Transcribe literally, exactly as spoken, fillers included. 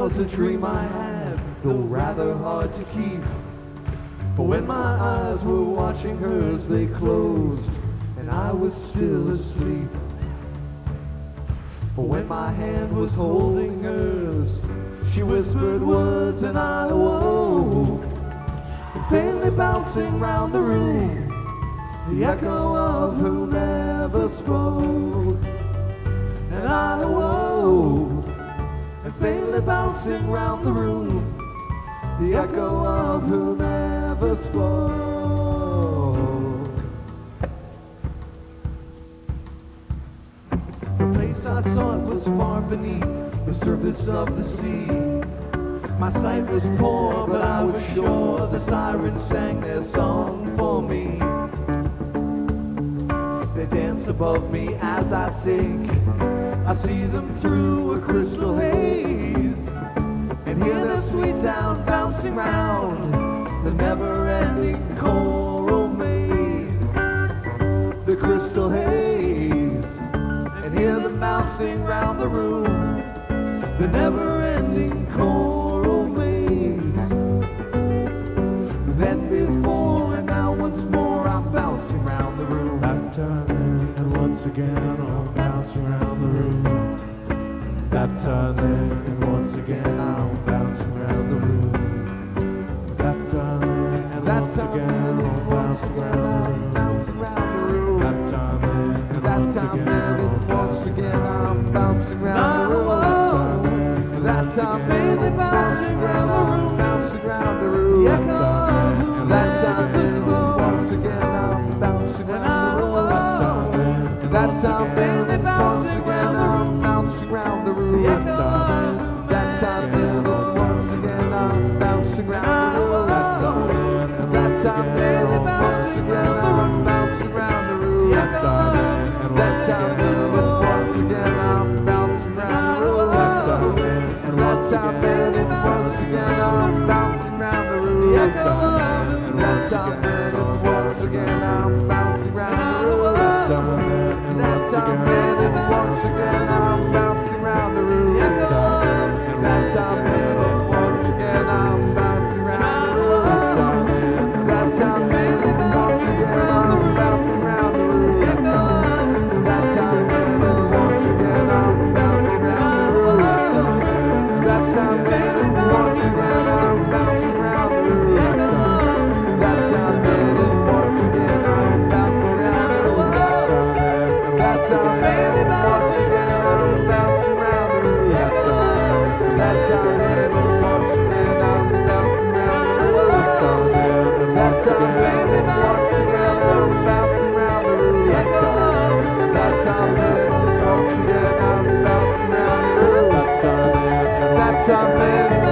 was a dream I had, though rather hard to keep. For when my eyes were watching hers, they closed, and I was still asleep. For when my hand was holding hers, she whispered words and I awoke, and faintly bouncing round the room, the echo of who never spoke. And I awoke, and faintly bouncing round the room, the echo of who never spoke. The place I sought was far beneath the surface of the sea. My sight was poor, but I was sure the sirens sang their song for me. They dance above me as I sink. I see them through a crystal haze, and hear the sweet sound bouncing round the never-ending choral maze. The crystal haze, and hear them bouncing round the room, the never-ending choral maze. Then before and now once more I'm bouncing round the room. That time and once again I'm bouncing round the room. That time and once again I'm bouncing round the room. That time and once again I'm bouncing round the room. That time and once again once again I'm bouncing round the room. That time baby bouncing round the room, bouncing round the room. That time, that time baby once again I'm bouncing round the room. That time baby bouncing round the room, bouncing round the room. That time, that time baby once again I'm bouncing round the room. That time baby bouncing round the room, bouncing round the room. That time, that time baby once again I'm bouncing round the room. That time baby once again I'm bouncing round the room. That time baby once again I'm bouncing round the room. That time baby once again I'm bouncing round the room. That time baby once again I'm bouncing round the room. That time baby once again I'm bouncing round the room. That time baby once again I'm bouncing round the room. That time baby once again I'm bouncing round the room. That time baby once again I'm bouncing round the room. That time baby once again I'm bouncing round the room. That time baby once again I'm bouncing round the room. That time baby once again I'm bouncing round the room. That time baby once again I'm bouncing round the room. That time baby